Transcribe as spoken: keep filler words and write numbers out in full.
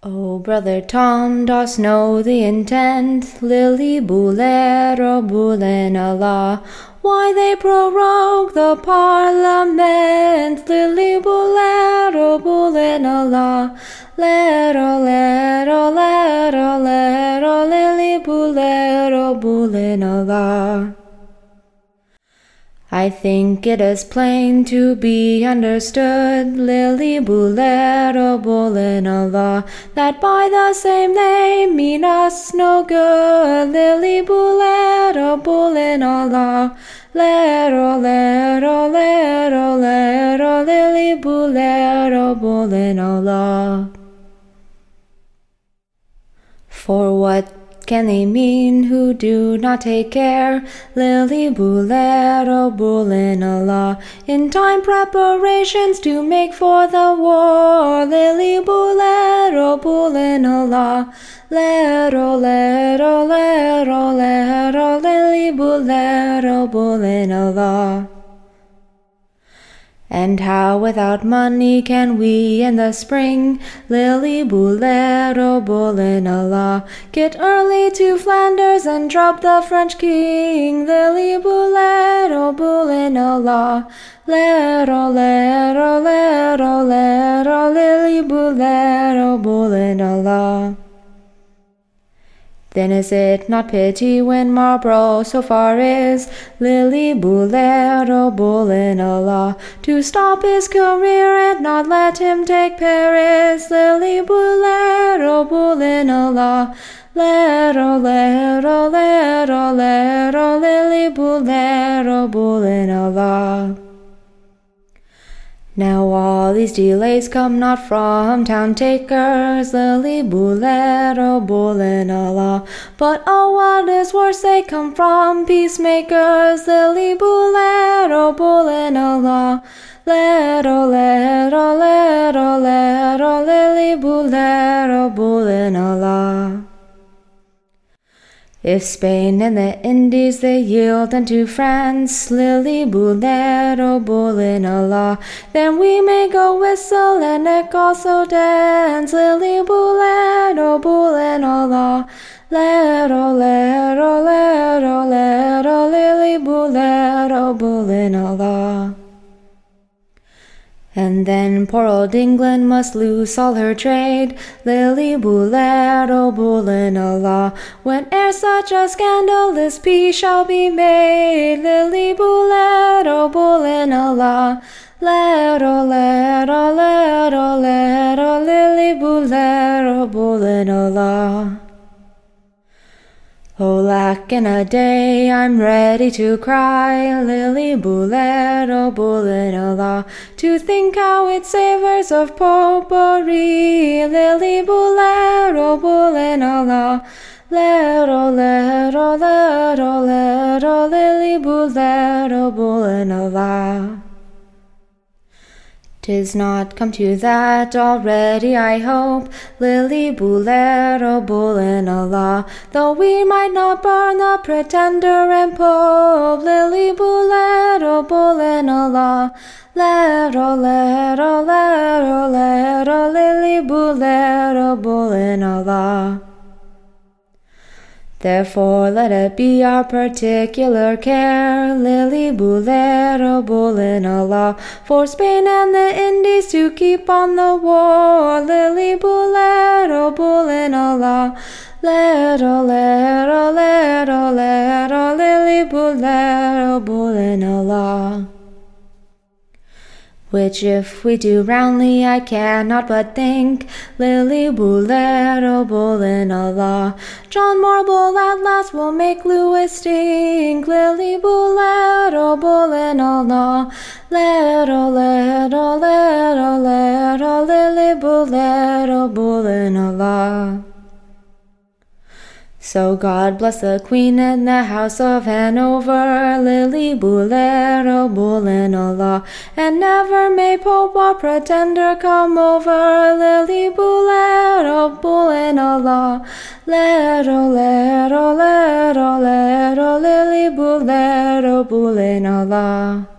Oh, brother Tom, dost know the intent? Lily Boulero Boulin Allah. Why they prorogue the Parliament? Lily Boulero Boulin Allah. Lero, lero, lero, lero, Lily Boulero Boulin Allah. I think it is plain to be understood, Lily Boulero Boulin Allah, that by the same name mean us no good. Lily Boulero Boulin Allah, lero, lero, lero, lero, Lily Boulero Boulin Allah. For what can they mean who do not take care? Lily Boulero Boulin Allah. In time preparations to make for the war. Lily Boulero Boulin Allah. Lero, lero, lero, lero, Lily Boulero Boulin Allah. And how without money can we in the spring, Lily Boulero Boulin Allah, get early to Flanders and drop the French king? Lily Boulero Boulin Allah, lero, lero, lero, lero, Lily Boulero Boulin Allah. Then is it not pity when Marlborough so far is, Lily Boulero Boulin Allah, to stop his career and not let him take Paris? Lily Boulero Boulin Allah, lero, lero, lero, lero, Lily Boulero Boulin Allah. Now all these delays come not from town takers, Lily Boulero Boulin Allah, but oh what is worse, they come from peacemakers. Lily Boulero Boulin Allah, lero, lero, lero, lero, Lily Boulero Boulin Allah. If Spain and the Indies they yield unto France, Lily Boulero Boulin Allah, then we may go whistle and neck also dance. Lily Boulero Boulin Allah, lero, lero, lero, lero, Lily Boulero Boulin Allah. And then poor old England must lose all her trade, Lily Boulero Boulin Allah, whene'er such a scandalous peace shall be made. Lily Boulero Boulin Allah, lero, lero, lero, lero, Lily Boulero Boulin Allah. Oh, lack in a day, I'm ready to cry, Lily Boulero Boulin Allah, to think how it savours of potpourri. Lily Boulero Boulin Allah, lero, lero, lero, lero, Lily Boulero Boulin Allah. 'Tis not come to that already, I hope, Lily Boulero Boulin Allah, though we might not burn the Pretender and Pope. Lily Boulero Boulin Allah, lero, lero, lero, lero, Lily Boulero Boulin Allah. Therefore let it be our particular care, Lily Boulero Boulin Allah, for Spain and the Indies to keep on the war. Lily Boulero Boulin Allah, lero, lero, lero, lero, Lily Boulero Boulin Allah. Which if we do roundly I cannot but think, Lily Boulero Boulin Allah, John Marble at last will make Louis stink. Lily Boulero Boulin Allah, lero, lero, lero, lero, Lily Boulero Boulin Allah. So God bless the Queen and the House of Hanover, Lily Boulero Boulin Allah, and never may Pope or Pretender come over. Lily Boulero Boulin Allah, lero, lero, lero, lero, Lily Boulero Boulin Allah.